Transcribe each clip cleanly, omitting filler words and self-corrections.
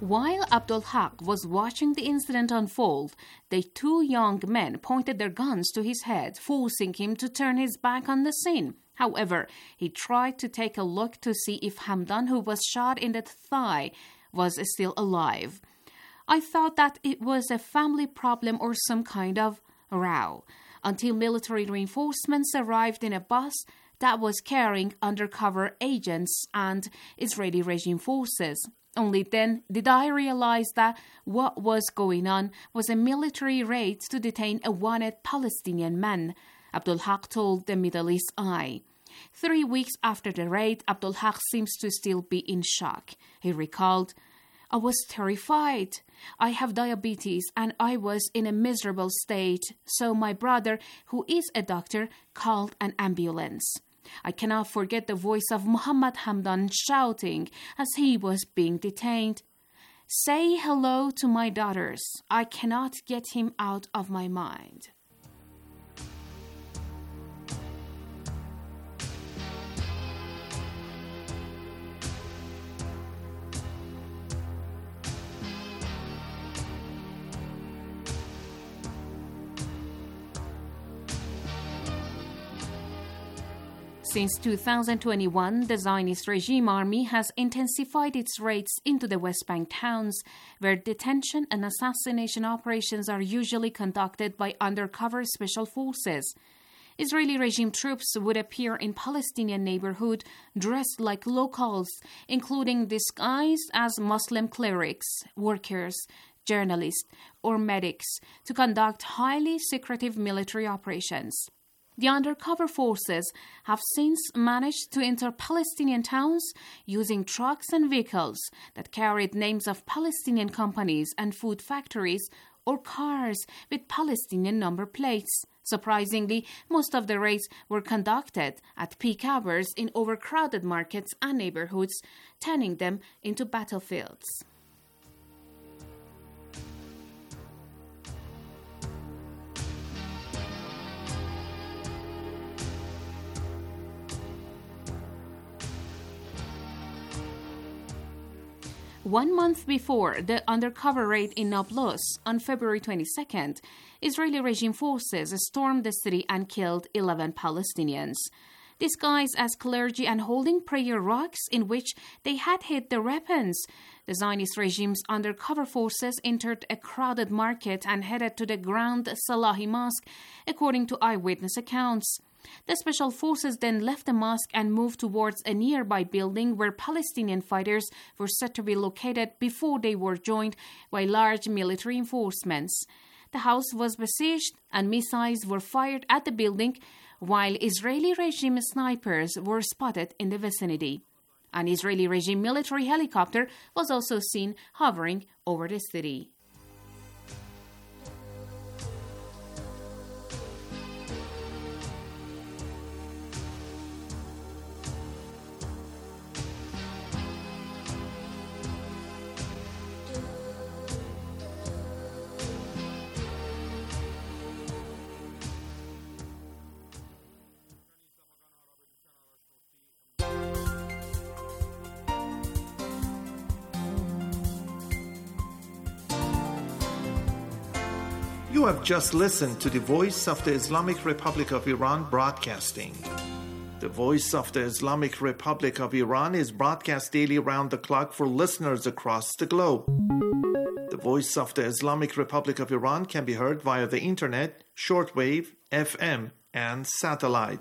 While Abdul Haq was watching the incident unfold, the two young men pointed their guns to his head, forcing him to turn his back on the scene. However, he tried to take a look to see if Hamdan, who was shot in the thigh, was still alive. I thought that it was a family problem or some kind of row, until military reinforcements arrived in a bus that was carrying undercover agents and Israeli regime forces. Only then did I realize that what was going on was a military raid to detain a wanted Palestinian man, Abdul Haq told the Middle East Eye. 3 weeks after the raid, Abdul Haq seems to still be in shock. He recalled, "I was terrified. I have diabetes and I was in a miserable state, so my brother, who is a doctor, called an ambulance. I cannot forget the voice of Muhammad Hamdan shouting as he was being detained, 'Say hello to my daughters. I cannot get him out of my mind.'" Since 2021, the Zionist regime army has intensified its raids into the West Bank towns, where detention and assassination operations are usually conducted by undercover special forces. Israeli regime troops would appear in Palestinian neighborhoods dressed like locals, including disguised as Muslim clerics, workers, journalists, or medics, to conduct highly secretive military operations. The undercover forces have since managed to enter Palestinian towns using trucks and vehicles that carried names of Palestinian companies and food factories or cars with Palestinian number plates. Surprisingly, most of the raids were conducted at peak hours in overcrowded markets and neighborhoods, turning them into battlefields. One month before the undercover raid in Nablus on February 22nd, Israeli regime forces stormed the city and killed 11 Palestinians. Disguised as clergy and holding prayer rugs in which they had hid their weapons, the Zionist regime's undercover forces entered a crowded market and headed to the Grand Salahi Mosque, according to eyewitness accounts. The special forces then left the mosque and moved towards a nearby building where Palestinian fighters were said to be located before they were joined by large military reinforcements. The house was besieged and missiles were fired at the building, while Israeli regime snipers were spotted in the vicinity. An Israeli regime military helicopter was also seen hovering over the city. You have just listened to the Voice of the Islamic Republic of Iran broadcasting. The Voice of the Islamic Republic of Iran is broadcast daily round the clock for listeners across the globe. The Voice of the Islamic Republic of Iran can be heard via the internet, shortwave, FM, and satellite.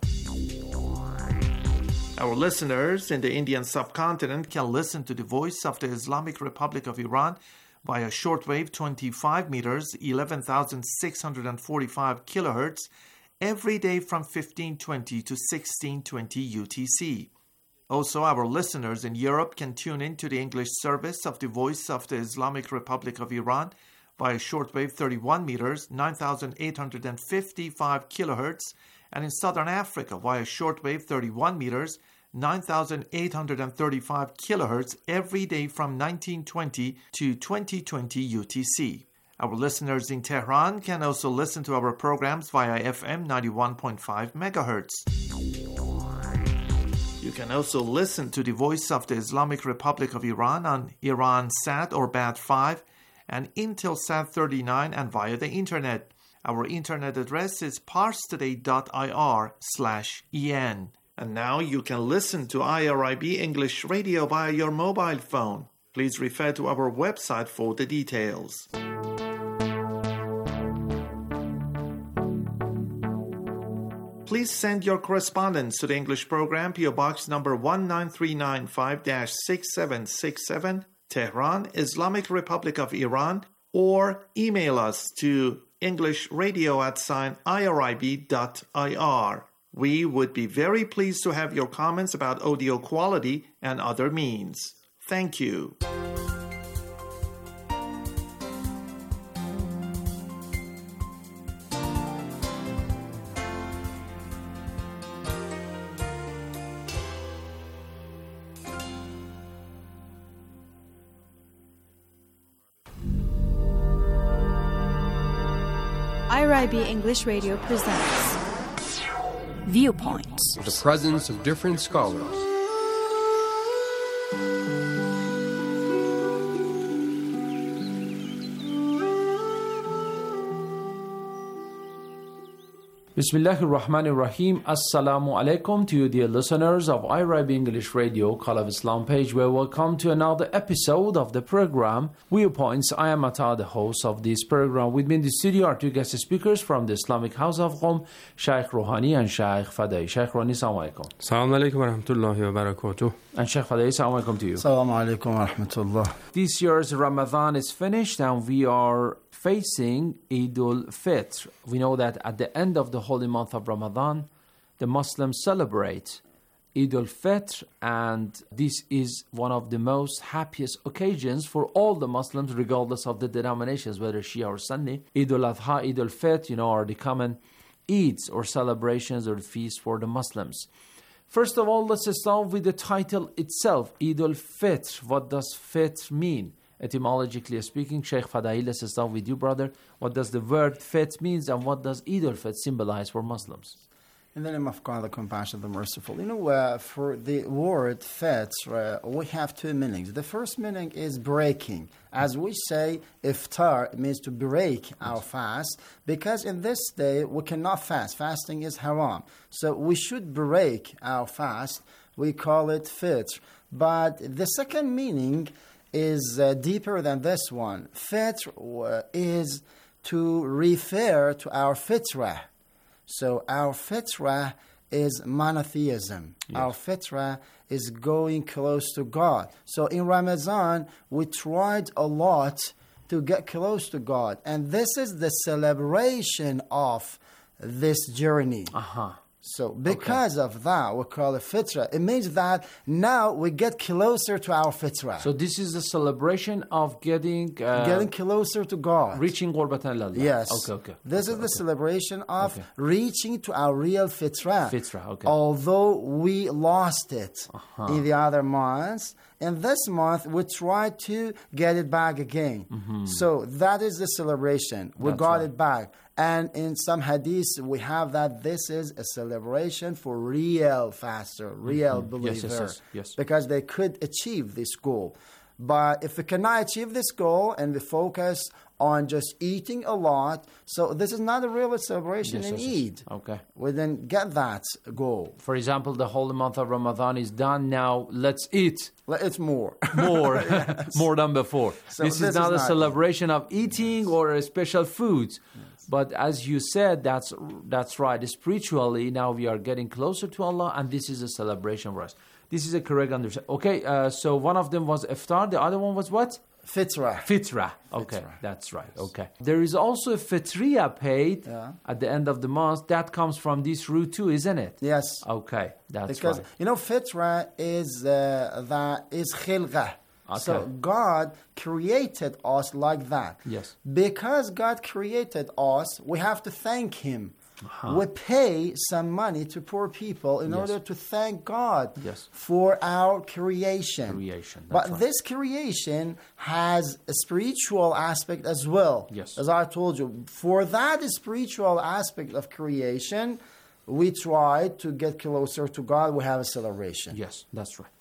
Our listeners in the Indian subcontinent can listen to the Voice of the Islamic Republic of Iran via shortwave 25 meters, 11,645 kilohertz, every day from 1520 to 1620 UTC. Also, our listeners in Europe can tune in to the English service of the Voice of the Islamic Republic of Iran via shortwave 31 meters, 9,855 kilohertz, and in Southern Africa via shortwave 31 meters, 9,835 kilohertz every day from 1920 to 2020 UTC. Our listeners in Tehran can also listen to our programs via FM 91.5 megahertz. You can also listen to the Voice of the Islamic Republic of Iran on Iransat or Bat 5 and Intelsat 39 and via the internet. Our internet address is parstoday.ir/en. And now you can listen to IRIB English Radio via your mobile phone. Please refer to our website for the details. Please send your correspondence to the English program, PO Box number 19395-6767, Tehran, Islamic Republic of Iran, or email us to englishradio@irib.ir. We would be very pleased to have your comments about audio quality and other means. Thank you. IRIB English Radio presents Viewpoints. The presence of different scholars. Bismillahir Rahmanir Rahim. Assalamu alaikum to you, dear listeners of IRIB English Radio, Call of Islam page, where welcome to another episode of the program Viewpoints. I am Ata, the host of this program. With me in the studio are two guest speakers from the Islamic House of Qom, Shaykh Rouhani and Shaykh Fadai. Shaykh Rouhani, assalamu alaikum. Assalamu alaikum wa rahmatullahi wa barakatuh. And Shaykh Fadai, assalamu alaikum to you. Assalamu alaikum wa rahmatullah. This year's Ramadan is finished and we are facing Eid al-Fitr. We know that at the end of the holy month of Ramadan, the Muslims celebrate Eid al-Fitr, and this is one of the most happiest occasions for all the Muslims, regardless of the denominations, whether Shia or Sunni. Eid al-Adha, Eid al-Fitr, are the common Eids or celebrations or feasts for the Muslims. First of all, let's start with the title itself, Eid al-Fitr. What does Fitr mean? Etymologically speaking, Shaykh Fadai, let's start with you, brother. What does the word Fitr means, and what does Eid al-Fitr symbolize for Muslims? In the name of God, the compassionate, the merciful. For the word Fitr, we have two meanings. The first meaning is breaking. As we say, iftar, it means to break our fast, because in this day we cannot fast. Fasting is haram. So we should break our fast. We call it Fitr. But the second meaning is deeper than this one. Fitr is to refer to our fitrah. So our fitrah is monotheism. Yes. Our fitrah is going close to God. So in Ramadan, we tried a lot to get close to God. And this is the celebration of this journey. So because of that, we call it fitrah. It means that now we get closer to our fitrah. So this is the celebration of getting closer to God. Reaching Qurbatan Allah. Yes. This is the celebration of reaching to our real fitrah. Although we lost it in the other months, in this month we try to get it back again. So that is the celebration. We got it back. And in some hadiths, we have that this is a celebration for real faster, real believer. Yes. Because they could achieve this goal. But if we cannot achieve this goal and we focus on just eating a lot, so this is not a real celebration in Eid. We didn't get that goal. For example, the holy month of Ramadan is done now. Let's eat. It's more. Yes. More than before. So this is not a celebration of eating or a special foods. But as you said, that's right. Spiritually, now we are getting closer to Allah, and this is a celebration for us. This is a correct understanding. So one of them was iftar. The other one was what? Fitrah. Okay, that's right. Okay. There is also a fitriya paid at the end of the month. That comes from this root too, isn't it? Yes. Okay, that's because, right. Fitrah is khilqah. So God created us like that. Yes. Because God created us, we have to thank Him. We pay some money to poor people in order to thank God for our creation. But this creation has a spiritual aspect as well. Yes. As I told you, for that spiritual aspect of creation, we try to get closer to God. We have a celebration. Yes, that's right.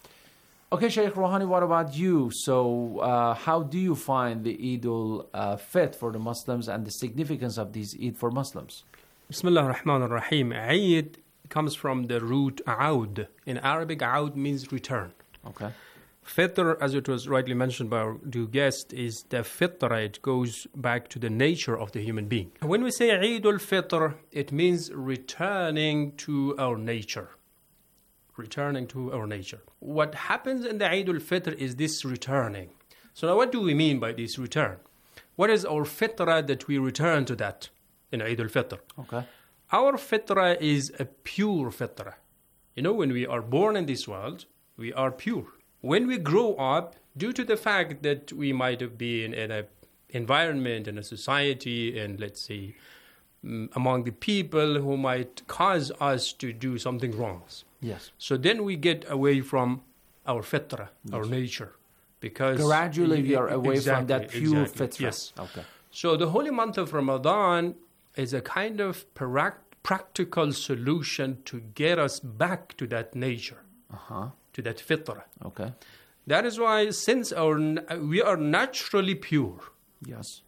Okay, Shaykh Rouhani, what about you? So how do you find the Eid al-Fitr for the Muslims and the significance of this Eid for Muslims? Bismillah ar-Rahman ar-Rahim. Eid comes from the root aoud. In Arabic, aoud means return. Okay. Fitr, as it was rightly mentioned by our two guests, is the fitra. It goes back to the nature of the human being. When we say Eid al-Fitr, it means returning to our nature. Returning to our nature. What happens in the Eid al-Fitr is this returning. So now what do we mean by this return? What is our fitra that we return to that in Eid al-Fitr? Okay. Our fitra is a pure fitra. You know, when we are born in this world, we are pure. When we grow up, due to the fact that we might have been in an environment, in a society, and let's say among the people who might cause us to do something wrong. Yes. So then we get away from our fitra, our nature. Because gradually we are away from that pure fitra. Yes. Okay. So the holy month of Ramadan is a kind of practical solution to get us back to that nature, to that fitra. Okay. That is why, since we are naturally pure, yes,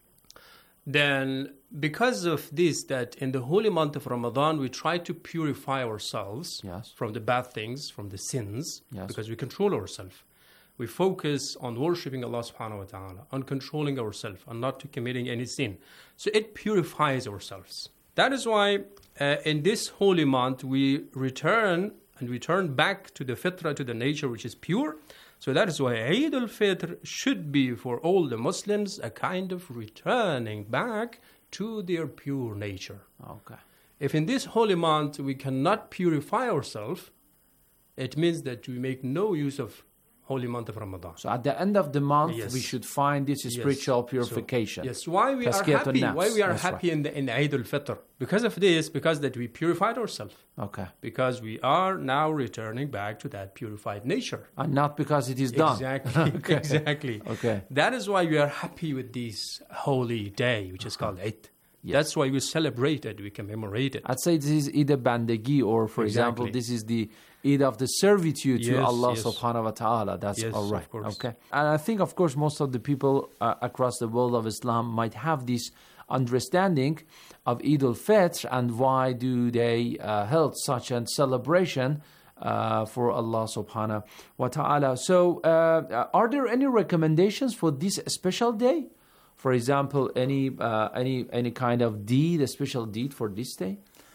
then because of this, that in the holy month of Ramadan, we try to purify ourselves from the bad things, from the sins, because we control ourselves. We focus on worshiping Allah subhanahu wa ta'ala, on controlling ourselves, on not to committing any sin. So it purifies ourselves. That is why in this holy month, we return back to the fitra, to the nature which is pure. So that is why Eid al-Fitr should be for all the Muslims a kind of returning back to their pure nature. Okay. If in this holy month we cannot purify ourselves, it means that we make no use of holy month of Ramadan. So at the end of the month, we should find this spiritual purification. Why we are happy? Why we are happy in the Eid al-Fitr? Because of this, because that we purified ourselves. Okay. Because we are now returning back to that purified nature. And not because it is done. Exactly. Okay. Exactly. Okay. That is why we are happy with this holy day, which is called Eid. Yes. That's why we celebrate it, we commemorate it. I'd say this is Eid al-Bandagi, or for example, this is the Eid of the servitude to Allah subhanahu wa ta'ala. That's all right. Of course. Okay. And I think, of course, most of the people across the world of Islam might have this understanding of Eid al-Fitr and why do they held such a celebration for Allah subhanahu wa ta'ala. So are there any recommendations for this special day? For example, any kind of deed, a special deed for this day?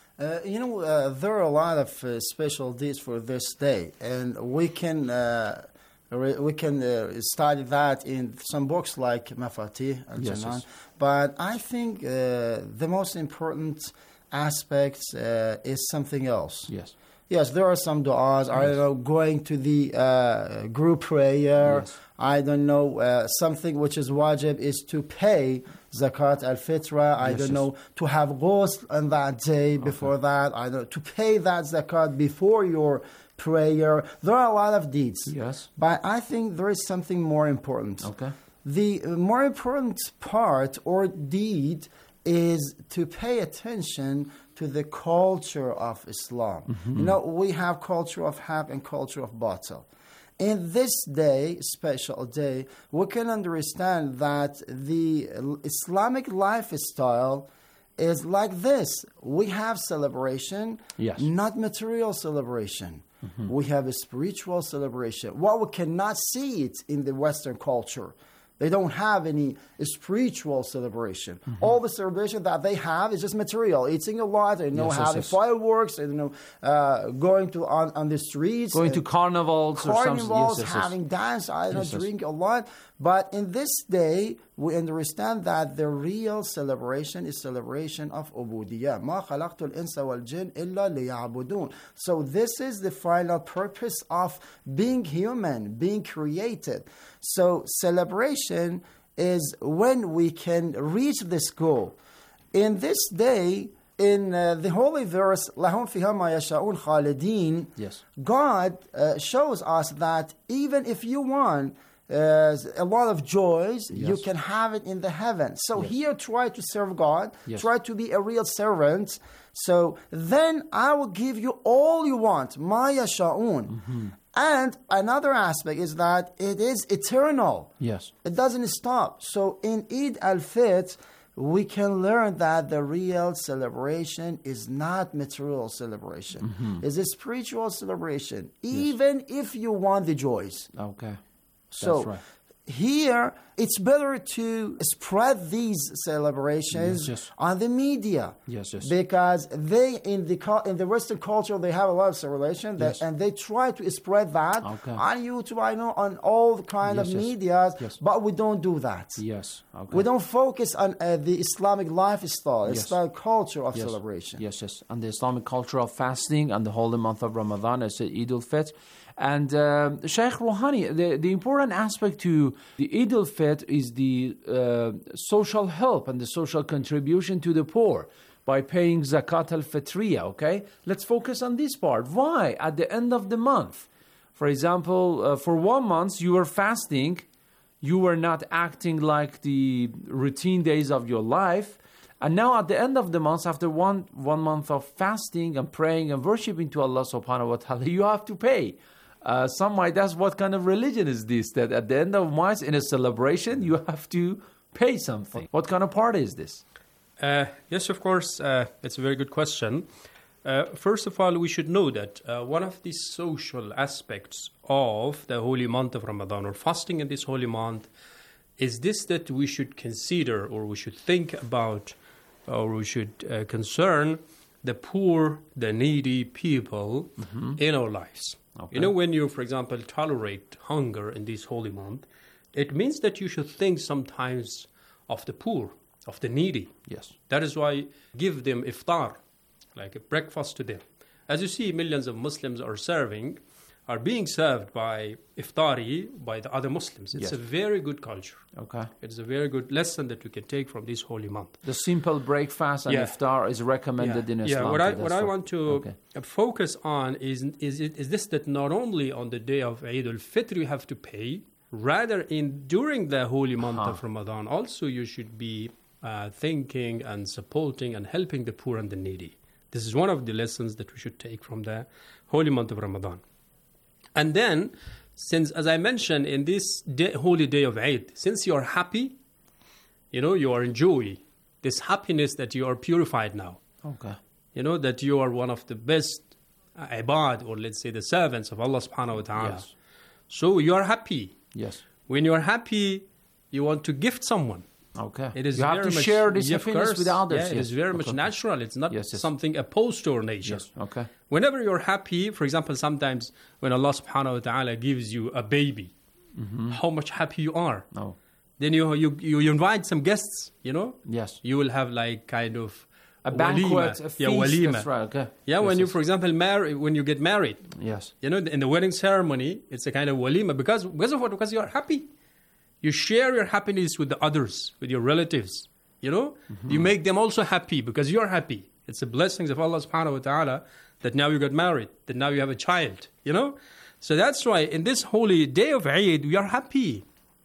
There are a lot of special deeds for this day, and we can study that in some books like Mafatih al-Janan. Yes. But I think the most important aspect is something else. Yes. Yes, there are some du'as. I don't know, going to the group prayer. Yes. I don't know, something which is wajib is to pay zakat al-fitra. I don't know, to have ghusl on that day before that. I don't know, to pay that zakat before your prayer. There are a lot of deeds. Yes. But I think there is something more important. Okay. The more important part or deed is to pay attention to the culture of Islam. Mm-hmm. We have culture of haq and culture of batil. In this day, special day, we can understand that the Islamic lifestyle is like this. We have celebration, not material celebration. Mm-hmm. We have a spiritual celebration. What we cannot see it in the Western culture. They don't have any spiritual celebration. Mm-hmm. All the celebration that they have is just material. Eating a lot, having fireworks, going to on the streets. Going to carnivals or something. Having dance, drink a lot. But in this day, we understand that the real celebration is celebration of ubudiyah. مَا خَلَقْتُ الْإِنسَ وَالْجِنَّ إِلَّا لِيَعْبُدُونَ. So this is the final purpose of being human, being created. So celebration is when we can reach this goal. In this day, in the holy verse, لَهُمْ فِيهَا مَا يَشَاءُونَ خَالِدِينَ, God shows us that even if you want, a lot of joys, Yes. you can have it in the heaven. So Yes. here, try to serve God, Yes. try to be a real servant. So then I will give you all you want, ma yasha'un. And another aspect is that it is eternal. Yes. It doesn't stop. So in Eid al-Fitr, we can learn that the real celebration is not material celebration. It's a spiritual celebration, even if you want the joys. Okay. So That's right. here, it's better to spread these celebrations Yes, yes. on the media. Yes, yes. Because they, in the Western culture, they have a lot of celebration, Yes. and they try to spread that Okay. on YouTube, I know, on all kind Yes, of yes. medias, Yes. but we don't do that. Yes. Okay. We don't focus on the Islamic lifestyle, Yes. Islamic culture of Yes. celebration. Yes, yes. And the Islamic culture of fasting and the holy month of Ramadan is Eid al-Fitr. And Sheikh Rouhani, the important aspect to the Eid al-Fitr is the social help and the social contribution to the poor by paying Zakat al-Fitriya, okay? Let's focus on this part. Why? At the end of the month, for example, for 1 month you were fasting, you were not acting like the routine days of your life. And now at the end of the month, after one month of fasting and praying and worshiping to Allah subhanahu wa ta'ala, you have to pay. Some might ask, what kind of religion is this? That at the end of month, in a celebration, you have to pay something. What kind of party is this? Yes, of course. It's a very good question. First of all, we should know that one of the social aspects of the holy month of Ramadan, or fasting in this holy month, is this, that we should consider, or we should think about, or we should concern the poor, the needy people in our lives. Okay. You know, when you, for example, tolerate hunger in this holy month, it means that you should think sometimes of the poor, of the needy. Yes. That is why give them iftar, like a breakfast to them. As you see, millions of Muslims are being served by iftari by the other Muslims. It's Yes. a very good culture. Okay. It's a very good lesson that we can take from this holy month. The simple breakfast and Yeah. iftar is recommended in Islam. What I That's want to focus on is this, that not only on the day of Eid al-Fitr you have to pay, rather during the holy month of Ramadan also you should be thinking and supporting and helping the poor and the needy. This is one of the lessons that we should take from the holy month of Ramadan. And then, since, as I mentioned, in this holy day of Eid, since you are happy, you are enjoying this happiness that you are purified now. Okay. That you are one of the best ibad, or let's say the servants of Allah subhanahu wa ta'ala. Yes. So you are happy. Yes. When you are happy, you want to gift someone. Okay. It is you have very to much, share this of happiness course, with others. Yeah, it is very much natural. It's not something opposed to our nature. Yes. Okay. Whenever you're happy, for example, sometimes when Allah subhanahu wa ta'ala gives you a baby, how much happy you are. No. Then you invite some guests, Yes. You will have like kind of A banquet, walima. a feast. Yeah, walima. That's right. Okay. Yeah, Yes, when you, yes. for example, when you get married, Yes. in the wedding ceremony, it's a kind of walima because of what? Because you are happy. You share your happiness with the others, with your relatives. You make them also happy because you're happy. It's the blessings of Allah subhanahu wa ta'ala that now you got married, that now you have a child, So that's why in this holy day of Eid, we are happy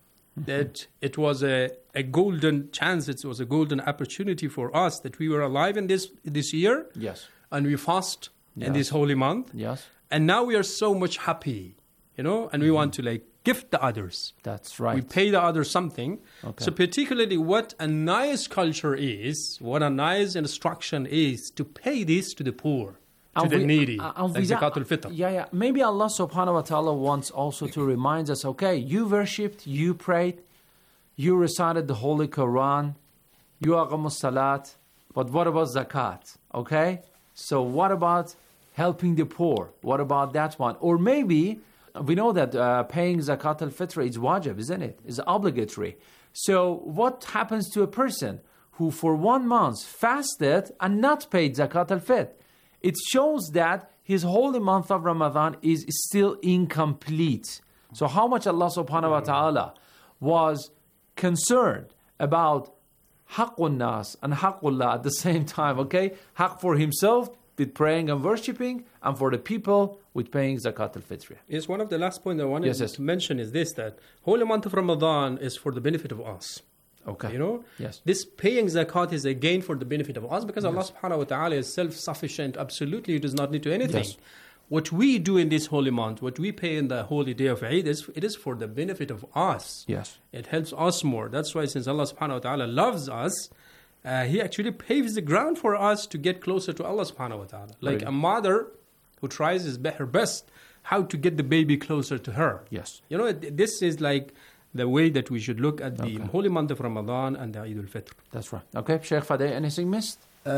that it was a golden chance, it was a golden opportunity for us that we were alive in this year. Yes. And we fast in this holy month. Yes. And now we are so much happy, and we want to gift the others. That's right. We pay the others something. Okay. So particularly what a nice culture is, what a nice instruction is to pay this to the poor, to the needy, like Zakat al-Fitr. Yeah. Maybe Allah subhanahu wa ta'ala wants also to remind us, okay, you worshipped, you prayed, you recited the Holy Quran, you aqamus salat, but what about zakat? Okay? So what about helping the poor? What about that one? Or maybe we know that paying Zakat al-Fitr is wajib, isn't it? It's obligatory. So what happens to a person who for 1 month fasted and not paid Zakat al-Fitr? It shows that his holy month of Ramadan is still incomplete. So how much Allah subhanahu wa ta'ala was concerned about haqqun nas and haqqullah at the same time, okay? Haqq for himself, with praying and worshipping, and for the people with paying zakat al-fitr. Yes, one of the last points I wanted to mention is this, that holy month of Ramadan is for the benefit of us. Okay. You know? Yes. This paying zakat is again for the benefit of us, because Allah subhanahu wa ta'ala is self-sufficient. Absolutely, He does not need to anything. Yes. What we do in this holy month, what we pay in the holy day of Eid, it is for the benefit of us. Yes. It helps us more. That's why, since Allah subhanahu wa ta'ala loves us, He actually paves the ground for us to get closer to Allah subhanahu wa ta'ala. Like a mother who tries her best how to get the baby closer to her. Yes. You know, this is like the way that we should look at the holy month of Ramadan and the Eid al-Fitr. That's right. Okay, Sheikh Fadey, anything missed?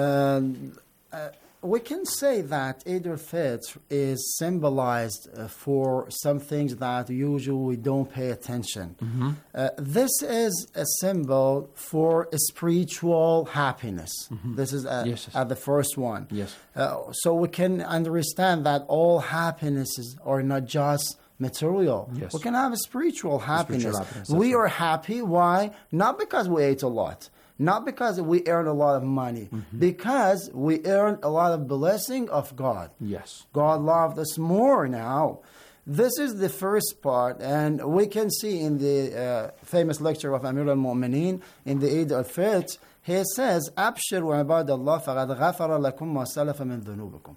We can say that Eid al-Fitr is symbolized for some things that usually we don't pay attention. This is a symbol for a spiritual happiness. This is at the first one. Yes. So we can understand that all happinesses are not just material. Yes. We can have a spiritual happiness. That's We right. are happy. Why? Not because we ate a lot. Not because we earn a lot of money, because we earn a lot of blessing of God. Yes. God loved us more now. This is the first part, and we can see in the famous lecture of Amir al-Mu'mineen in the Eid al-Fitr, he says, أَبْشِرُوا عِبَادَ اللَّهِ فَقَدْ غَفَرَ لَكُمْ مَا سَلَفَ مِنْ ذُنُوبِكُمْ.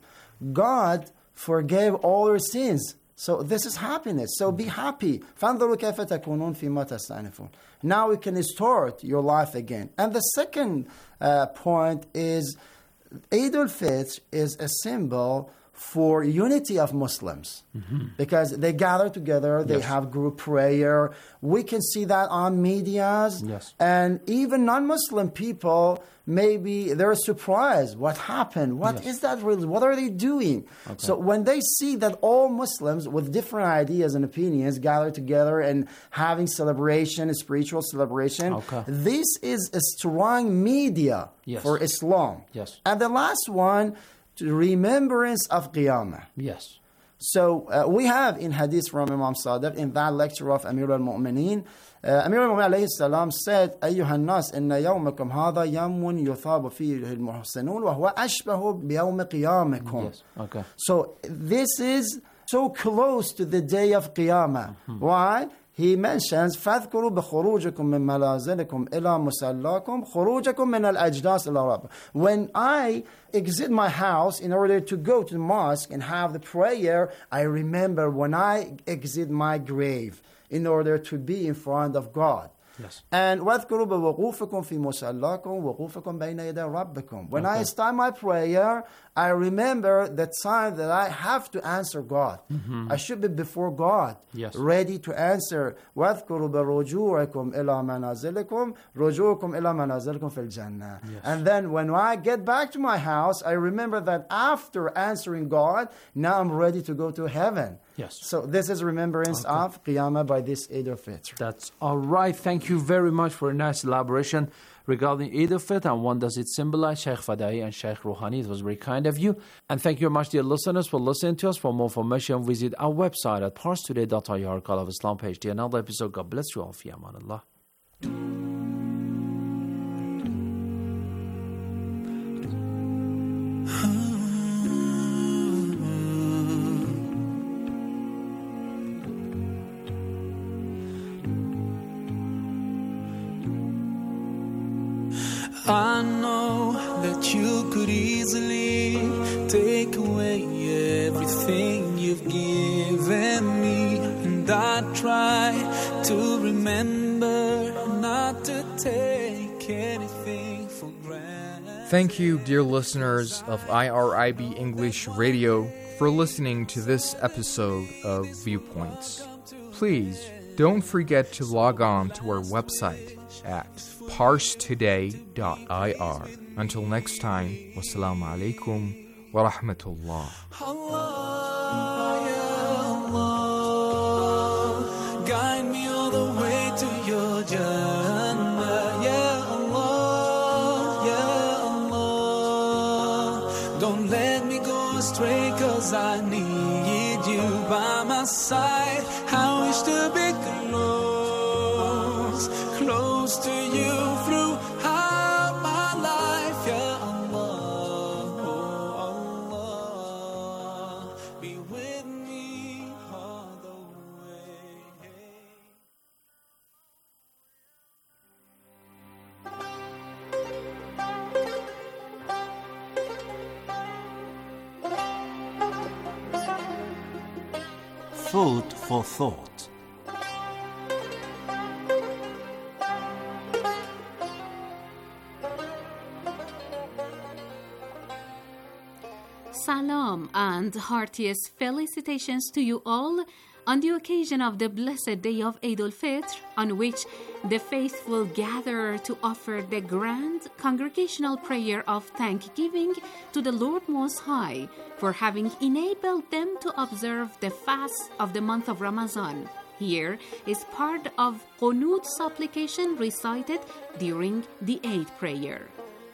God forgave all your sins. So this is happiness. So be happy. فَانْظُرُوا كَيْفَ تَكُونُونَ فِي مَا تَسْتَأْنِفُونَ. Now we can start your life again. And the second point is Eid al-Fitr is a symbol for unity of Muslims, because they gather together, they have group prayer. We can see that on medias, and even non-Muslim people, maybe they're surprised. What happened? What is that really? What are they doing? So when they see that all Muslims with different ideas and opinions gather together and having celebration, a spiritual celebration, this is a strong media for Islam. Yes. And the last one, remembrance of Qiyamah. Yes. So we have in hadith from Imam Sadiq, in that lecture of Amir al-Mu'mineen, Amir al-Mu'mineen alayhi salam said, أيها الناس إن يومكم هذا يوم يثاب فيه المحسنون وهو أشبه بيوم قيامكم. Yes. Okay. So this is so close to the day of Qiyamah. Why? He mentions فَاذْكُرُوا بِخُرُوجِكُم مِّن مَّلَازِلِكُم إِلَى مُسَلَّاكُم خُرُوجَكُم مِّنَ الْأَجْدَاثِ إِلَى رَبِّ. When I exit my house in order to go to the mosque and have the prayer, I remember when I exit my grave in order to be in front of God. Yes. And وَاذْكُرُوا بِوُقُوفِكُم فِي مُسَلَّاكُم وَوُقُوفِكُم بَيْنَ يَدَيْ رَبِّكُم. When I start my prayer, I remember the time that I have to answer God. I should be before God, ready to answer. وَاذْكُرُوا بِرُجُوعِكُم إِلَى مَنَازِلِكُم رُجُوعُكُم إِلَى مَنَازِلِكُم فِي الْجَنَّةِ. And then when I get back to my house, I remember that after answering God, now I'm ready to go to heaven. Yes. So this is remembrance of Qiyamah by this Eid al-Fitr. That's all right. Thank you very much for a nice elaboration regarding Eid al-Fitr and what does it symbolize. Sheikh Fadai and Sheikh Rouhani, it was very kind of you. And thank you very much, dear listeners, for listening to us. For more information, visit our website at parstoday.ir, Call of Islam page. To another episode. God bless you all. Fi aman Allah. I know that you could easily take away everything you've given me, and I try to remember not to take anything for granted. Thank you, dear listeners of IRIB English Radio, for listening to this episode of Viewpoints. Please don't forget to log on to our website at parstoday.ir. Until next time, wassalamu alaikum wa rahmatullah. Allah, ya Allah, guide me all the way to your Jannah. Ya Allah, ya Allah, don't let me go astray, 'cause I need you by my side. I wish to be close to you throughout my life, ya Allah, oh Allah. Food for thought. Salam and heartiest felicitations to you all on the occasion of the blessed day of Eid al-Fitr, on which the faithful gather to offer the grand congregational prayer of thanksgiving to the Lord Most High for having enabled them to observe the fast of the month of Ramadan. Here is part of Qunut supplication recited during the Eid prayer.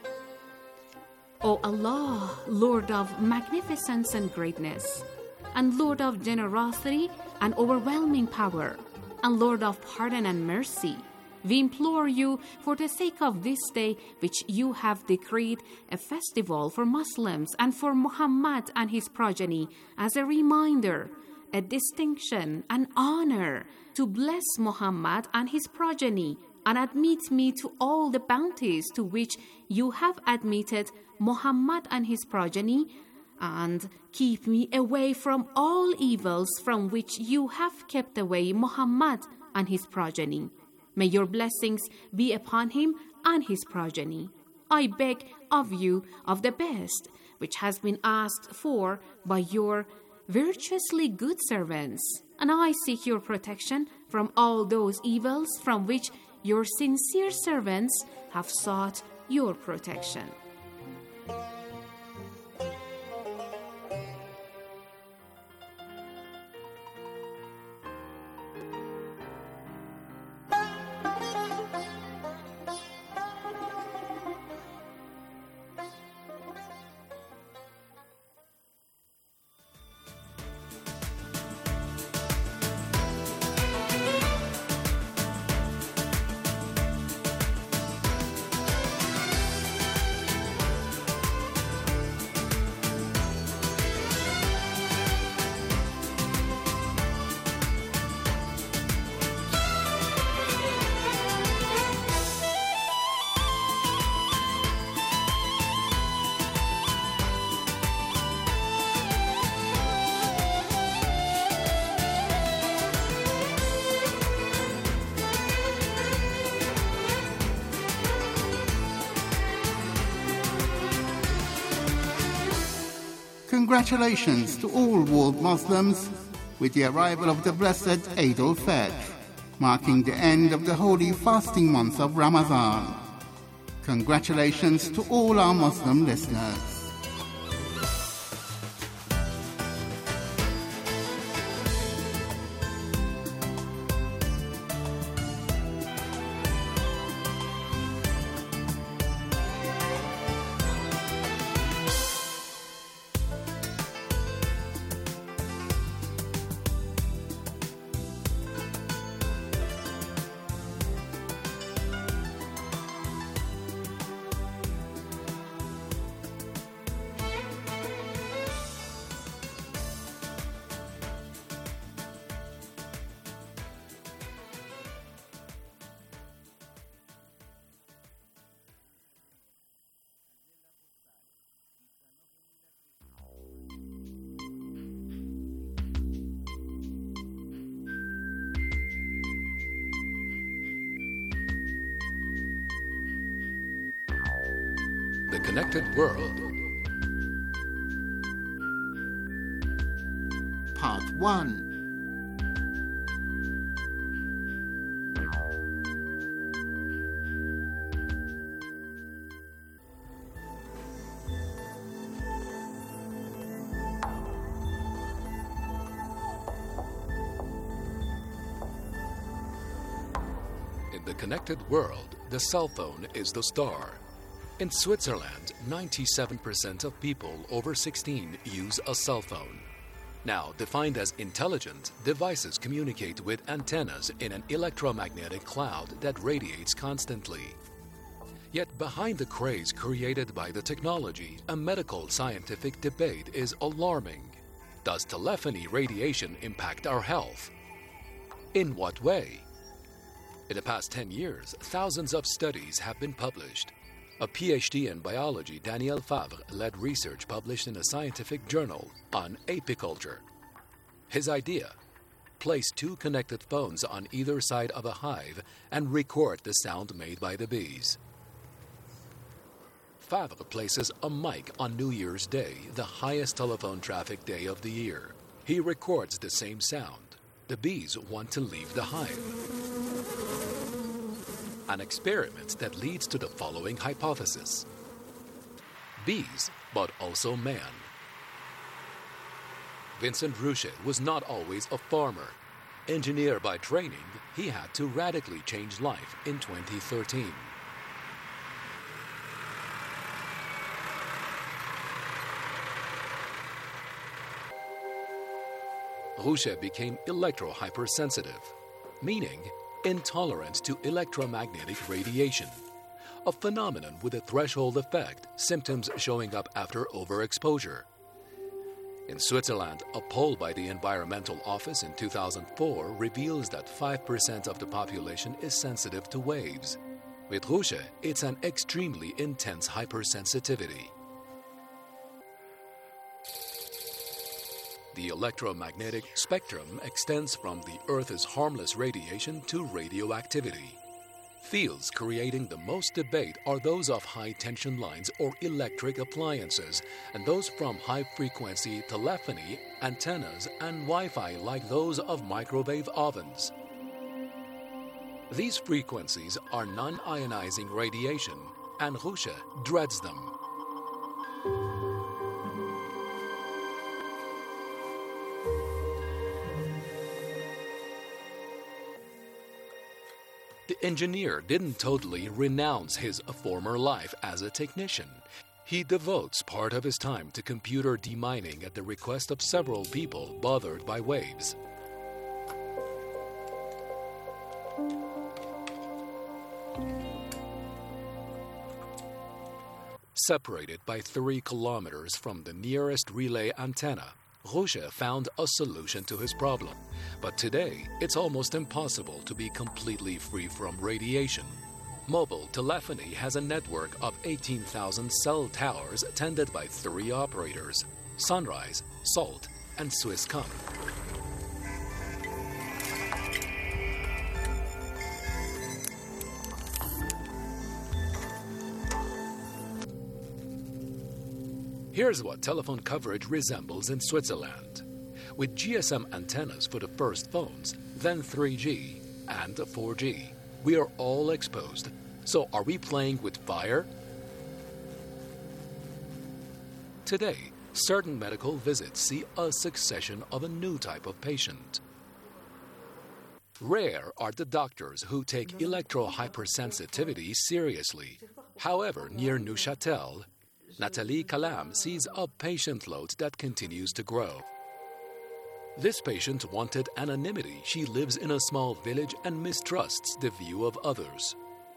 O Allah, Lord of magnificence and greatness, and Lord of generosity and overwhelming power, and Lord of pardon and mercy, we implore you for the sake of this day which you have decreed a festival for Muslims and for Muhammad and his progeny as a reminder, a distinction, an honor to bless Muhammad and his progeny and admit me to all the bounties to which you have admitted Muhammad and his progeny, and keep me away from all evils from which you have kept away Muhammad and his progeny. May your blessings be upon him and his progeny. I beg of you of the best, which has been asked for by your virtuously good servants, and I seek your protection from all those evils from which your sincere servants have sought your protection. Congratulations to all world Muslims with the arrival of the blessed Eid al-Fitr, marking the end of the holy fasting month of Ramadan. Congratulations to all our Muslim listeners. The Connected World. Part 1. In the connected world, the cell phone is the star. In Switzerland, 97% of people over 16 use a cell phone. Now, defined as intelligent, devices communicate with antennas in an electromagnetic cloud that radiates constantly. Yet behind the craze created by the technology, a medical scientific debate is alarming. Does telephony radiation impact our health? In what way? In the past 10 years, thousands of studies have been published. A PhD in biology, Daniel Favre, led research published in a scientific journal on apiculture. His idea: place two connected phones on either side of a hive and record the sound made by the bees. Favre places a mic on New Year's Day, the highest telephone traffic day of the year. He records the same sound. The bees want to leave the hive. An experiment that leads to the following hypothesis. Bees, but also man. Vincent Rouchet was not always a farmer. Engineer by training, he had to radically change life in 2013. Rouchet became electro-hypersensitive, meaning intolerant to electromagnetic radiation, a phenomenon with a threshold effect, symptoms showing up after overexposure. In Switzerland, a poll by the Environmental Office in 2004 reveals that 5% of the population is sensitive to waves. With Rouchet, it's an extremely intense hypersensitivity. The electromagnetic spectrum extends from the Earth's harmless radiation to radioactivity. Fields creating the most debate are those of high-tension lines or electric appliances, and those from high-frequency telephony, antennas, and Wi-Fi like those of microwave ovens. These frequencies are non-ionizing radiation, and Rouchet dreads them. The engineer didn't totally renounce his former life as a technician. He devotes part of his time to computer demining at the request of several people bothered by waves. Separated by 3 kilometers from the nearest relay antenna, Rouchet found a solution to his problem. But today, it's almost impossible to be completely free from radiation. Mobile telephony has a network of 18,000 cell towers tended by 3 operators: Sunrise, Salt, and Swisscom. Here's what telephone coverage resembles in Switzerland. With GSM antennas for the first phones, then 3G and 4G, we are all exposed. So are we playing with fire? Today, certain medical visits see a succession of a new type of patient. Rare are the doctors who take electro-hypersensitivity seriously. However, near Neuchâtel, Nathalie Kalam sees a patient load that continues to grow. This patient wanted anonymity. She lives in a small village and mistrusts the view of others.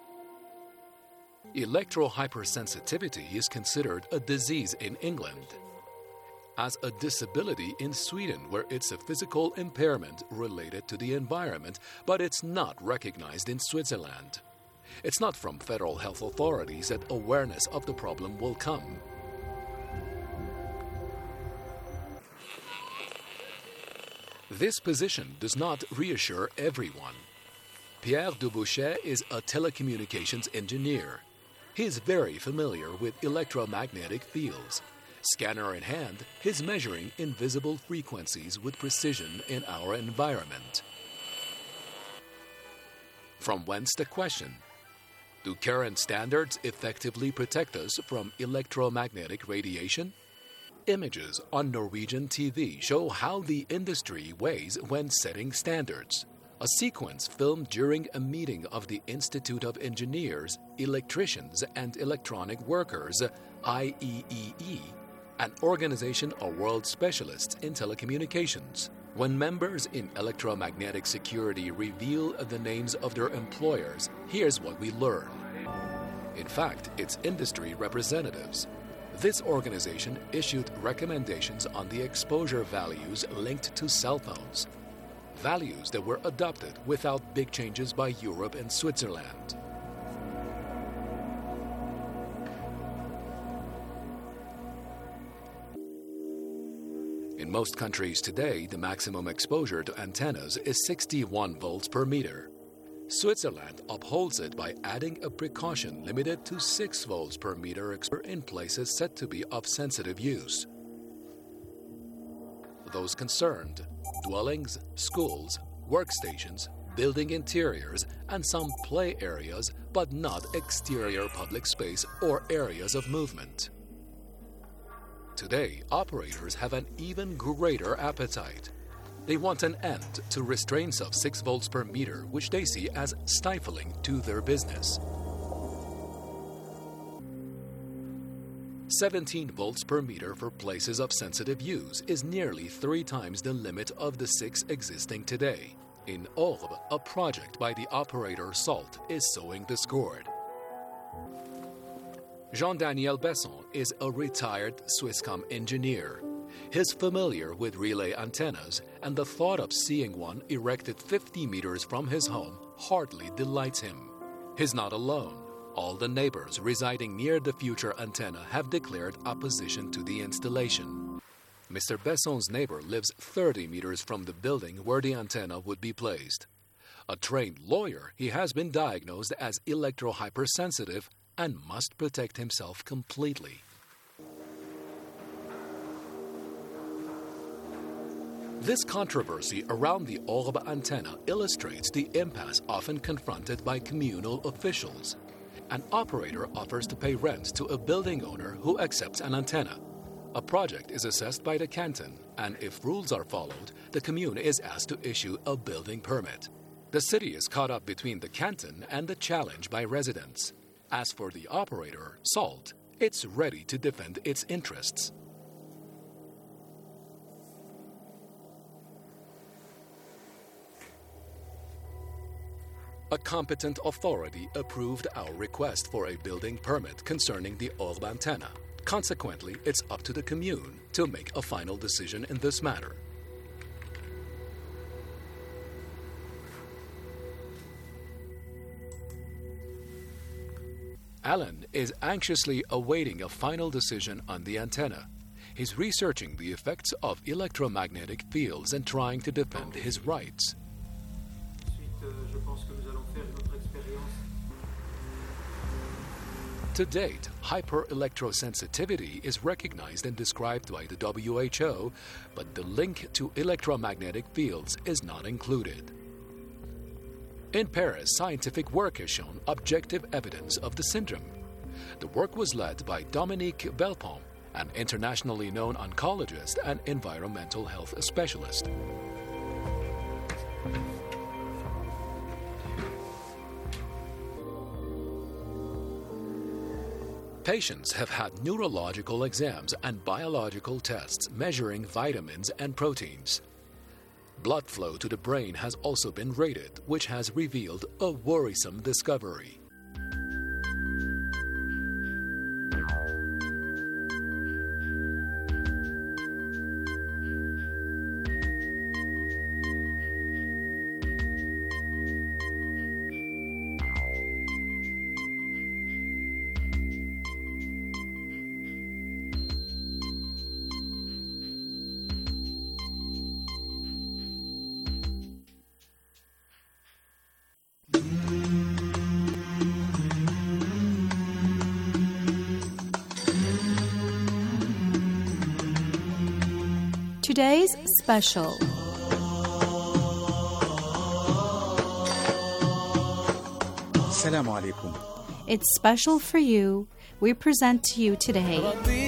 Electro-hypersensitivity is considered a disease in England, as a disability in Sweden, where it's a physical impairment related to the environment, but it's not recognized in Switzerland. It's not from federal health authorities that awareness of the problem will come. This position does not reassure everyone. Pierre Dubouchet is a telecommunications engineer. He is very familiar with electromagnetic fields. Scanner in hand, he's measuring invisible frequencies with precision in our environment. From whence the question: do current standards effectively protect us from electromagnetic radiation? Images on Norwegian TV show how the industry weighs when setting standards. A sequence filmed during a meeting of the Institute of Engineers, Electricians and Electronic Workers, IEEE, an organization of world specialists in telecommunications. When members in electromagnetic security reveal the names of their employers, here's what we learn. In fact, it's industry representatives. This organization issued recommendations on the exposure values linked to cell phones, values that were adopted without big changes by Europe and Switzerland. In In most countries today, the maximum exposure to antennas is 61 volts per meter. Switzerland upholds it by adding a precaution limited to 6 volts per meter in places said to be of sensitive use. Those concerned: dwellings, schools, workstations, building interiors, and some play areas, but not exterior public space or areas of movement. Today, operators have an even greater appetite. They want an end to restraints of 6 volts per meter, which they see as stifling to their business. 17 volts per meter for places of sensitive use is nearly 3 times the limit of the 6 existing today. In Orbe, a project by the operator SALT is sowing discord. Jean-Daniel Besson is a retired Swisscom engineer. He's familiar with relay antennas, and the thought of seeing one erected 50 meters from his home hardly delights him. He's not alone. All the neighbors residing near the future antenna have declared opposition to the installation. Mr. Besson's neighbor lives 30 meters from the building where the antenna would be placed. A trained lawyer, he has been diagnosed as electro-hypersensitive and must protect himself completely. This controversy around the Orbe antenna illustrates the impasse often confronted by communal officials. An operator offers to pay rent to a building owner who accepts an antenna. A project is assessed by the canton, and if rules are followed, the commune is asked to issue a building permit. The city is caught up between the canton and the challenge by residents. As for the operator, SALT, it's ready to defend its interests. A competent authority approved our request for a building permit concerning the Orbe antenna. Consequently, it's up to the commune to make a final decision in this matter. Alan is anxiously awaiting a final decision on the antenna. He's researching the effects of electromagnetic fields and trying to defend his rights. To date, hyper-electrosensitivity is recognized and described by the WHO, but the link to electromagnetic fields is not included. In Paris, scientific work has shown objective evidence of the syndrome. The work was led by Dominique Belpont, an internationally known oncologist and environmental health specialist. Patients have had neurological exams and biological tests measuring vitamins and proteins. Blood flow to the brain has also been rated, which has revealed a worrisome discovery. Today's special. Assalamu alaikum. It's special for you. We present to you today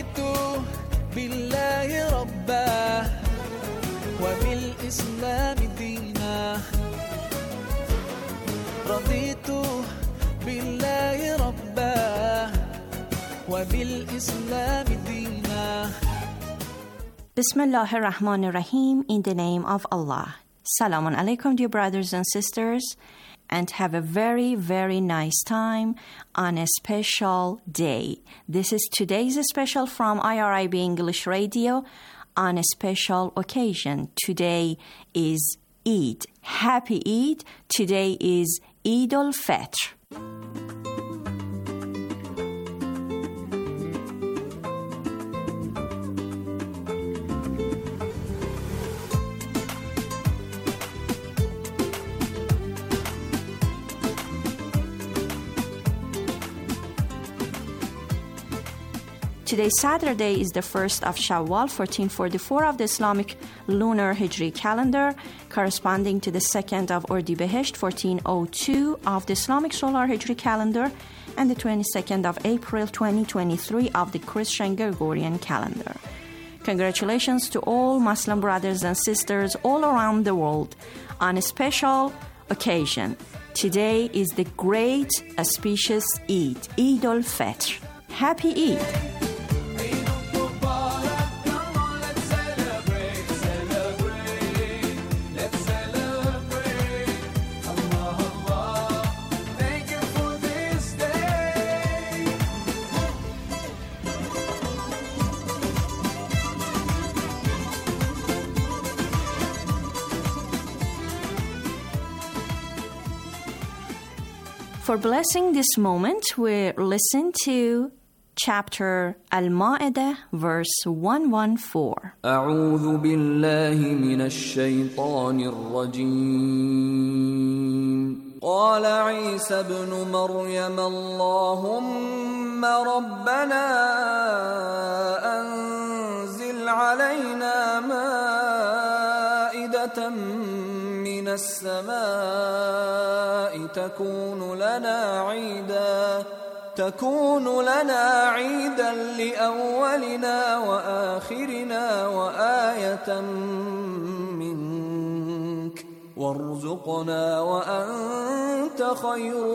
Bismillahir Rahmanir Rahim, in the name of Allah. Salamun alaikum, dear brothers and sisters, and have a very, very nice time on a special day. This is today's special from IRIB English Radio on a special occasion. Today is Eid. Happy Eid. Today is Eid al-Fitr. Today, Saturday, is the 1st of Shawwal, 1444 of the Islamic lunar Hijri calendar, corresponding to the 2nd of Ordibehesh, 1402 of the Islamic solar Hijri calendar, and the 22nd of April, 2023 of the Christian Gregorian calendar. Congratulations to all Muslim brothers and sisters all around the world on a special occasion. Today is the great auspicious Eid, Eid al-Fitr. Happy Eid! For blessing this moment, we listen to chapter Al-Ma'idah, verse 114. أعوذ بالله من الشيطان الرجيم. قال عيسى ابن مريم اللهم ربنا أنزل علينا مائدة من السماء تكون لنا عيدا لأولنا وآخرنا وآية منك وارزقنا وأنت خير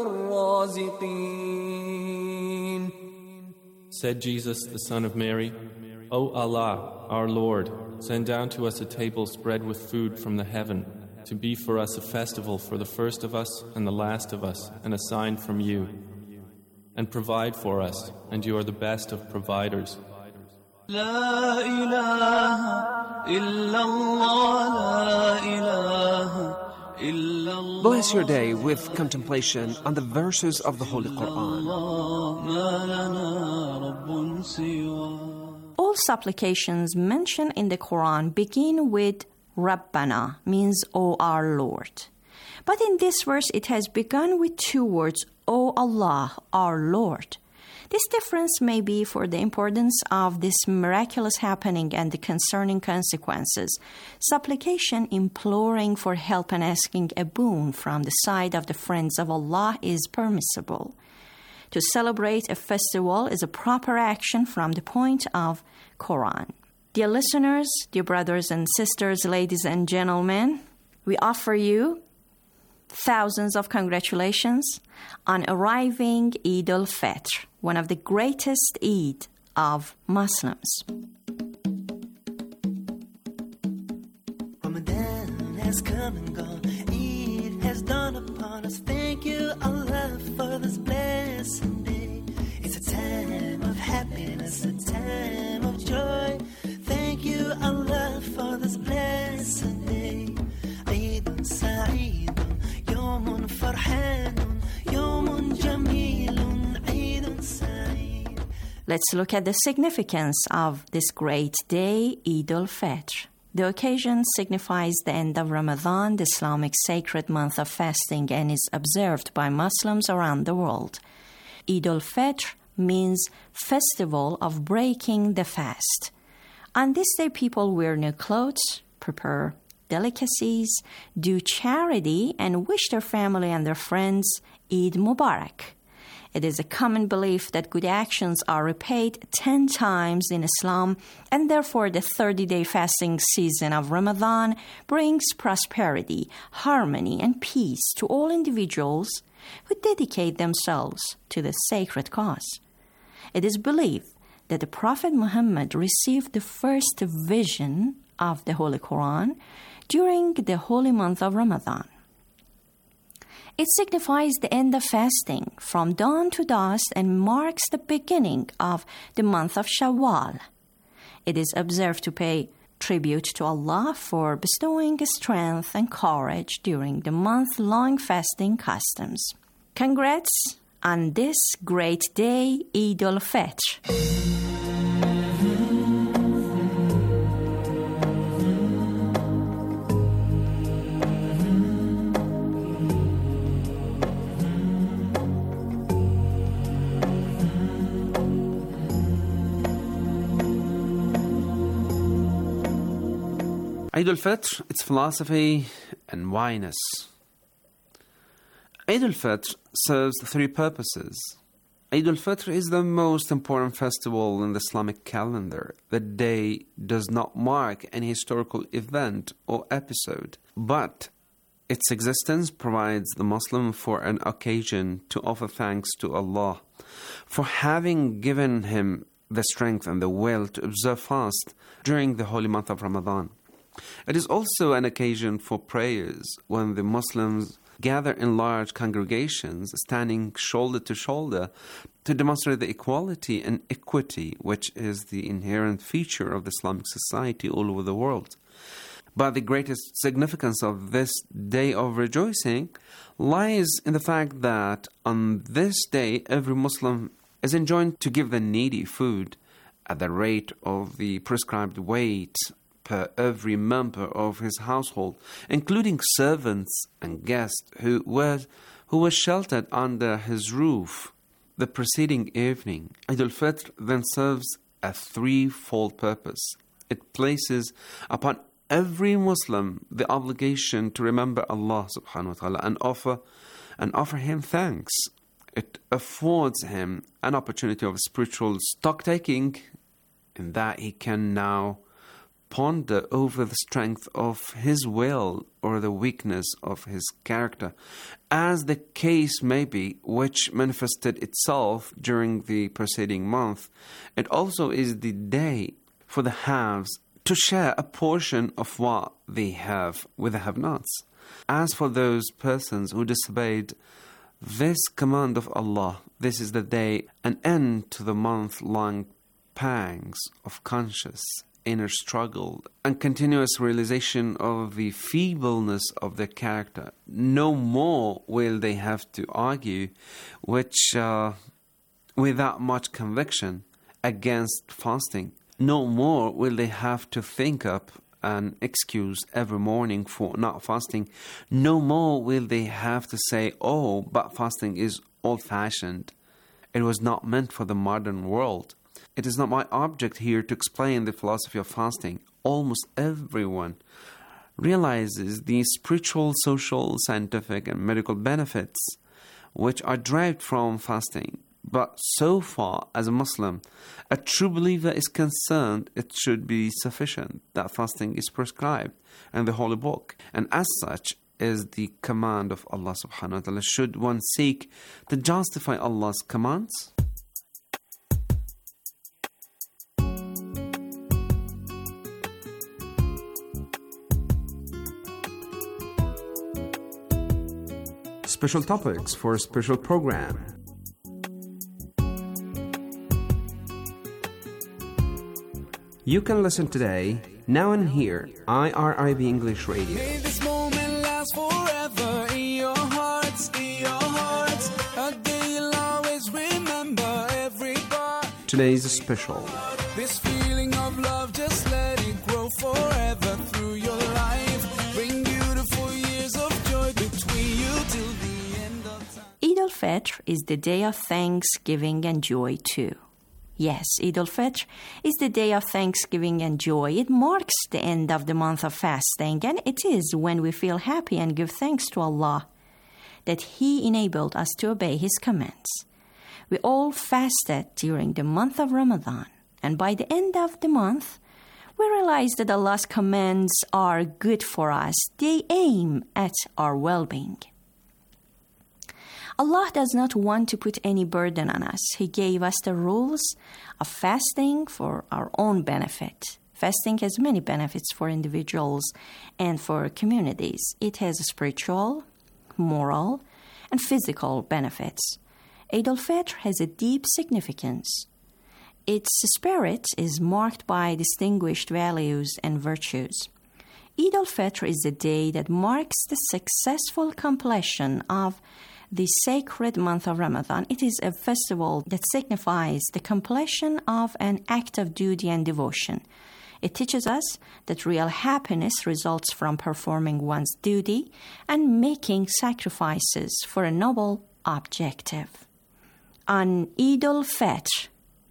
الرازقين. Said Jesus, the son of Mary, O Allah, our Lord, send down to us a table spread with food from the heaven, to be for us a festival for the first of us and the last of us, and a sign from you. And provide for us, and you are the best of providers. La ilaha illallah, la ilaha illallah. Bless your day with contemplation on the verses of the Holy Quran. All supplications mentioned in the Quran begin with Rabbana, means O our Lord. But in this verse it has begun with two words, O Allah, our Lord. This difference may be for the importance of this miraculous happening and the concerning consequences. Supplication, imploring for help and asking a boon from the side of the friends of Allah is permissible. To celebrate a festival is a proper action from the point of Quran. Dear listeners, dear brothers and sisters, ladies and gentlemen, we offer you thousands of congratulations on arriving Eid al-Fitr, one of the greatest Eid of Muslims. Ramadan has come and gone, Eid has dawned upon us. Thank you, Allah, for this blessed day. It's a time of happiness, a time of joy. Thank you, Allah, for this blessed day. Eidun Sa'idun, Yawmun Farhanun, Yawmun Jamilun, Eidun Sa'id. Let's look at the significance of this great day, Eid al-Fitr. The occasion signifies the end of Ramadan, the Islamic sacred month of fasting, and is observed by Muslims around the world. Eid al-Fitr means festival of breaking the fast. On this day, people wear new clothes, prepare delicacies, do charity, and wish their family and their friends Eid Mubarak. It is a common belief that good actions are repaid 10 times in Islam, and therefore the 30-day fasting season of Ramadan brings prosperity, harmony, and peace to all individuals who dedicate themselves to the sacred cause. It is believed that the Prophet Muhammad received the first vision of the Holy Quran during the holy month of Ramadan. It signifies the end of fasting from dawn to dusk and marks the beginning of the month of Shawwal. It is observed to pay tribute to Allah for bestowing strength and courage during the month-long fasting customs. Congrats on this great day, Eid al-Fitr. Eid al-Fitr, its philosophy and whyness. Eid al-Fitr serves three purposes. Eid al-Fitr is the most important festival in the Islamic calendar. The day does not mark any historical event or episode, but its existence provides the Muslim for an occasion to offer thanks to Allah for having given him the strength and the will to observe fast during the holy month of Ramadan. It is also an occasion for prayers when the Muslims gather in large congregations, standing shoulder to shoulder, to demonstrate the equality and equity which is the inherent feature of the Islamic society all over the world. But the greatest significance of this day of rejoicing lies in the fact that on this day every Muslim is enjoined to give the needy food at the rate of the prescribed weight per every member of his household, including servants and guests who were sheltered under his roof the preceding evening. Eid al-Fitr then serves a threefold purpose. It places upon every Muslim the obligation to remember Allah subhanahu wa ta'ala and offer him thanks. It affords him an opportunity of spiritual stock-taking in that he can now ponder over the strength of his will or the weakness of his character, as the case may be, which manifested itself during the preceding month. It also is the day for the haves to share a portion of what they have with the have-nots. As for those persons who disobeyed this command of Allah, this is the day an end to the month-long pangs of conscious inner struggle and continuous realization of the feebleness of their character. No more will they have to argue without much conviction against fasting. No more will they have to think up an excuse every morning for not fasting. No more will they have to say, "Oh, but fasting is old-fashioned. It was not meant for the modern world." It is not my object here to explain the philosophy of fasting. Almost everyone realizes the spiritual, social, scientific, and medical benefits which are derived from fasting. But so far as a Muslim, a true believer is concerned, it should be sufficient that fasting is prescribed in the Holy Book. And as such is the command of Allah subhanahu wa ta'ala. Should one seek to justify Allah's commands? Special topics for a special program. You can listen today, now and here, IRIB English Radio. May this moment last forever in your hearts, a day you'll always remember every part. Today's special. This feeling of love, just let it grow forever through your life. Bring beautiful years of joy between you till the end of time. Eid al-Fitr is the day of thanksgiving and joy too. Yes, Eid al-Fitr is the day of thanksgiving and joy. It marks the end of the month of fasting, and it is when we feel happy and give thanks to Allah that He enabled us to obey His commands. We all fasted during the month of Ramadan, and by the end of the month, we realize that Allah's commands are good for us. They aim at our well-being. Allah does not want to put any burden on us. He gave us the rules of fasting for our own benefit. Fasting has many benefits for individuals and for communities. It has spiritual, moral, and physical benefits. Eid al-Fitr has a deep significance. Its spirit is marked by distinguished values and virtues. Eid al-Fitr is the day that marks the successful completion of the sacred month of Ramadan. It is a festival that signifies the completion of an act of duty and devotion. It teaches us that real happiness results from performing one's duty and making sacrifices for a noble objective. On Eid al-Fitr,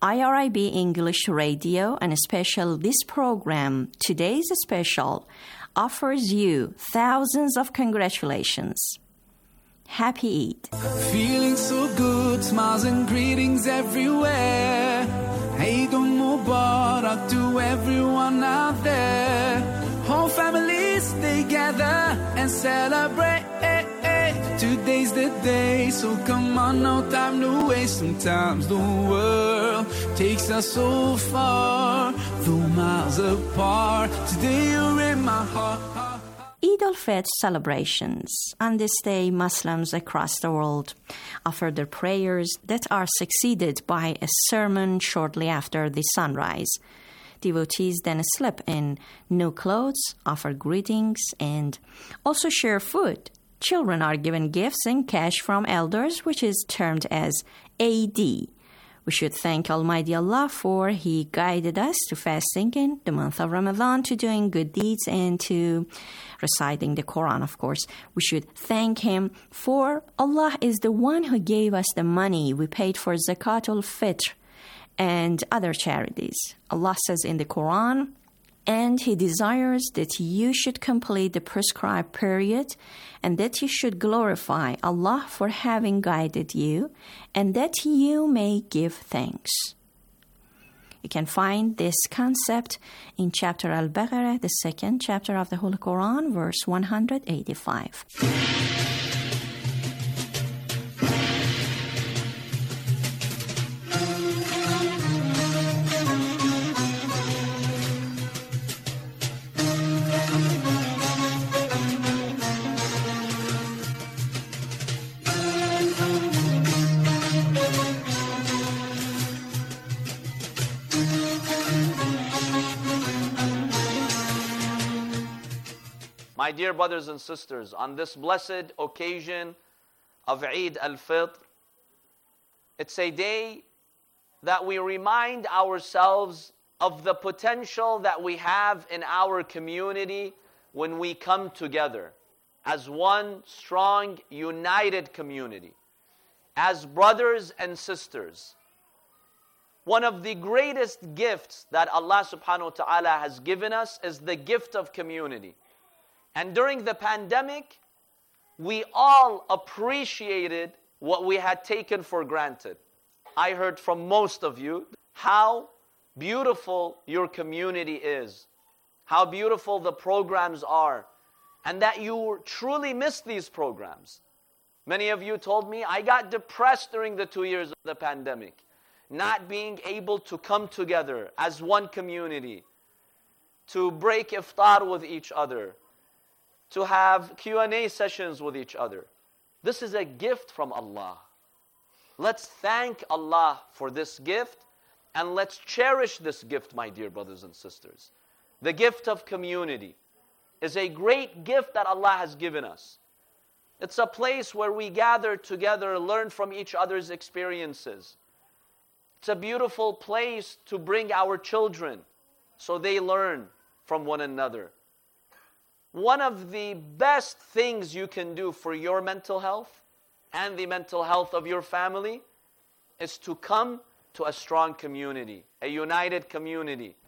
IRIB English Radio, and especially this program, today's special, offers you thousands of congratulations. Happy Eid. Feeling so good, smiles and greetings everywhere. Eid Mubarak to everyone out there. Whole families, they gather and celebrate. Today's the day, so come on, no time to waste. Sometimes the world takes us so far, though miles apart. Today you're in my heart. Eid al-Fitr celebrations. On this day, Muslims across the world offer their prayers that are succeeded by a sermon shortly after the sunrise. Devotees then slip in new clothes, offer greetings, and also share food. Children are given gifts and cash from elders, which is termed as AD. We should thank Almighty Allah for He guided us to fasting in the month of Ramadan, to doing good deeds, and to reciting the Quran, of course. We should thank Him for Allah is the one who gave us the money we paid for Zakatul Fitr and other charities. Allah says in the Quran, and He desires that you should complete the prescribed period, and that you should glorify Allah for having guided you, and that you may give thanks. You can find this concept in chapter Al-Baqarah, the second chapter of the Holy Quran, verse 185. My dear brothers and sisters, on this blessed occasion of Eid al-Fitr, it's a day that we remind ourselves of the potential that we have in our community when we come together as one strong, united community, as brothers and sisters. One of the greatest gifts that Allah subhanahu wa ta'ala has given us is the gift of community. And during the pandemic, we all appreciated what we had taken for granted. I heard from most of you how beautiful your community is, how beautiful the programs are, and that you truly miss these programs. Many of you told me, I got depressed during the 2 years of the pandemic, not being able to come together as one community, to break iftar with each other, to have Q&A sessions with each other. This is a gift from Allah. Let's thank Allah for this gift, and let's cherish this gift, my dear brothers and sisters. The gift of community is a great gift that Allah has given us. It's a place where we gather together, learn from each other's experiences. It's a beautiful place to bring our children so they learn from one another. One of the best things you can do for your mental health and the mental health of your family is to come to a strong community, a united community.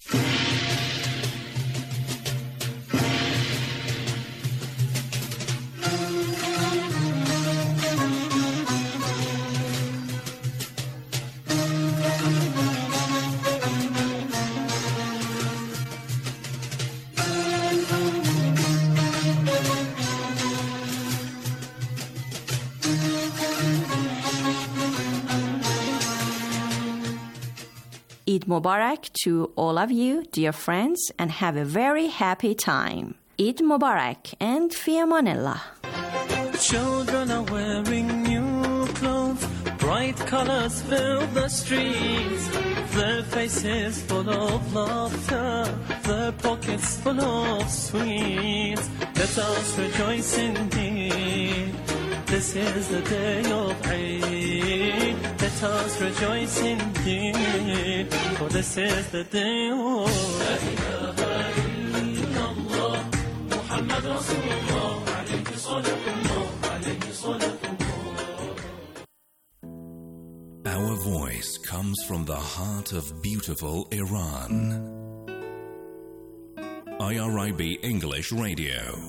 Eid Mubarak to all of you, dear friends, and have a very happy time. Eid Mubarak and Fi Amanillah. Children are wearing new clothes, bright colors fill the streets. Their faces full of laughter, their pockets full of sweets. Let us rejoice indeed. This is the day of Eid. Let us rejoice indeed, for this is the day of Our voice comes from the heart of beautiful Iran. IRIB English Radio.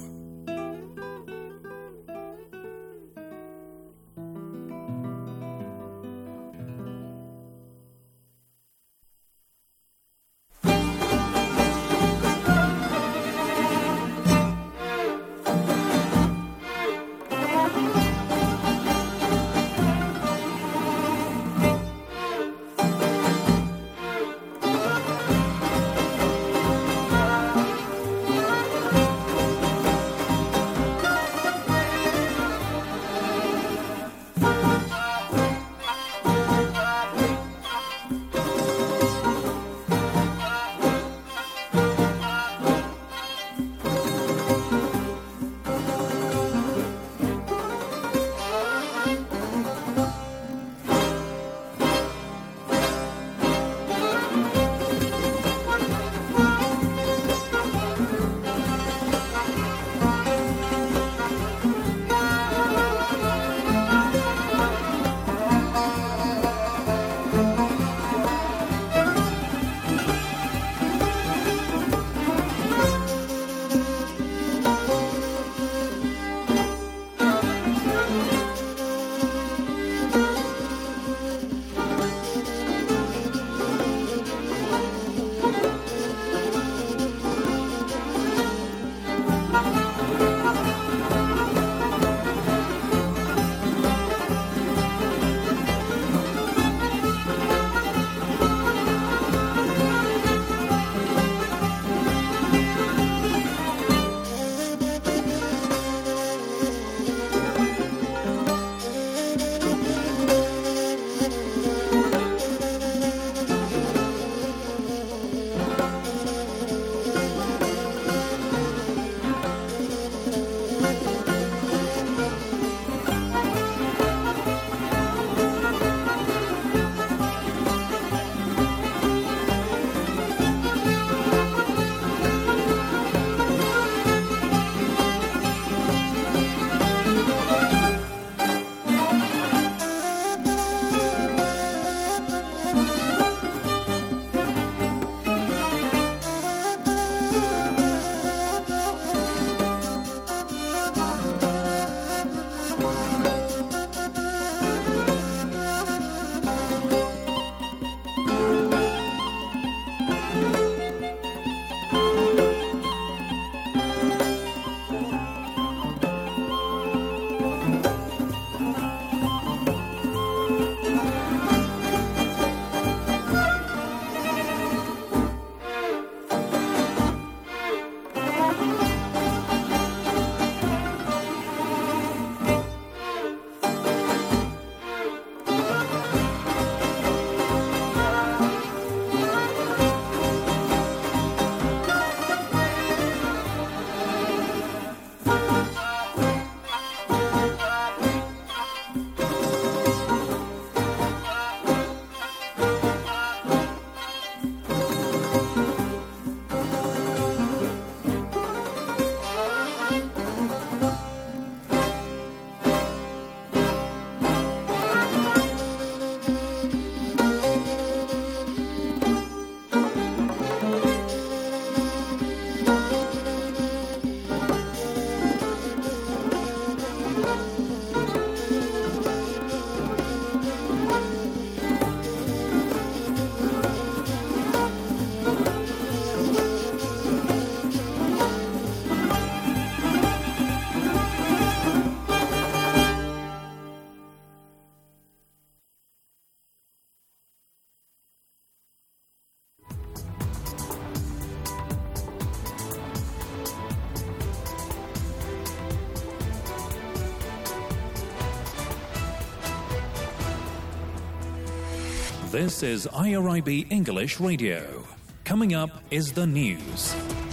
This is IRIB English Radio. Coming up is the news.